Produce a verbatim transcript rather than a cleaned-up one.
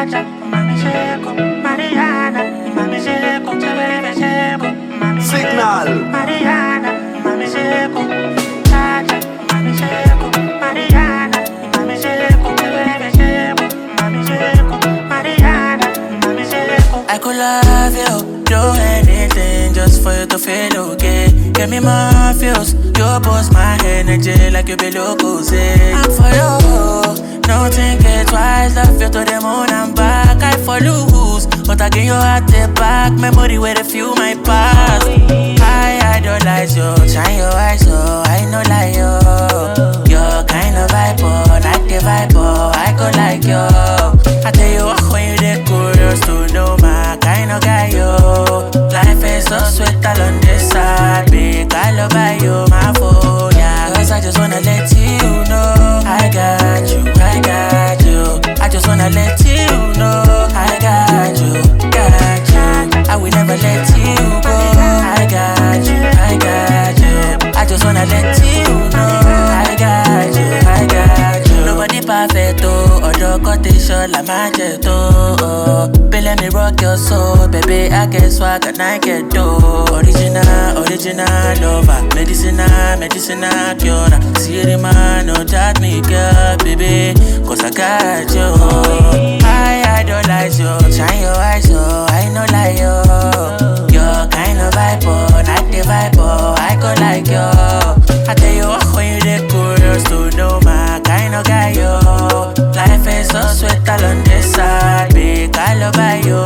Chacha, mami seco, Mariana, mami seco, se bebe seco, mami Signal. Mariana, mami seco, Chacha, mami seco, Mariana, mami seco, se bebe seco, mami seco, Mariana, mami seco. I could love you, do anything just for you to feel okay. Give me my feels, you boost my energy like you be local, say. I'm for you, no think it twice, love you to the moon and back. I for lose, but I give you heart it back. Memory where the few my past. I idolize you, shine your eyes, so I know like you. You're kind of vibe, oh, like the vibe, oh, I go like you. I tell you what when you get curious to know my kind of guy, yo. Life is so sweet along this side, big I love by you, my phone, yeah. Cause I just wanna let you know I got you, I got you. I just wanna let you know I got you, got you. I will never let you go. I got you, I got you. I just wanna let you know I got you, I got you. Nobody perfect, oh, although quotation la magic, oh. Baby, let me rock your soul, baby, I get swag and I get dough. Original, original lover, medicinal, medicinal cure. See the man, no doubt me, girl, baby, cause I got you. I idolize you, shine your eyes, oh, I know like you. You're kind of vibe, oh, like the vibe, oh, I go like you. I tell you what when you get curious to know my kind of guy, yo. Life is so sweet along this side, big I love by you.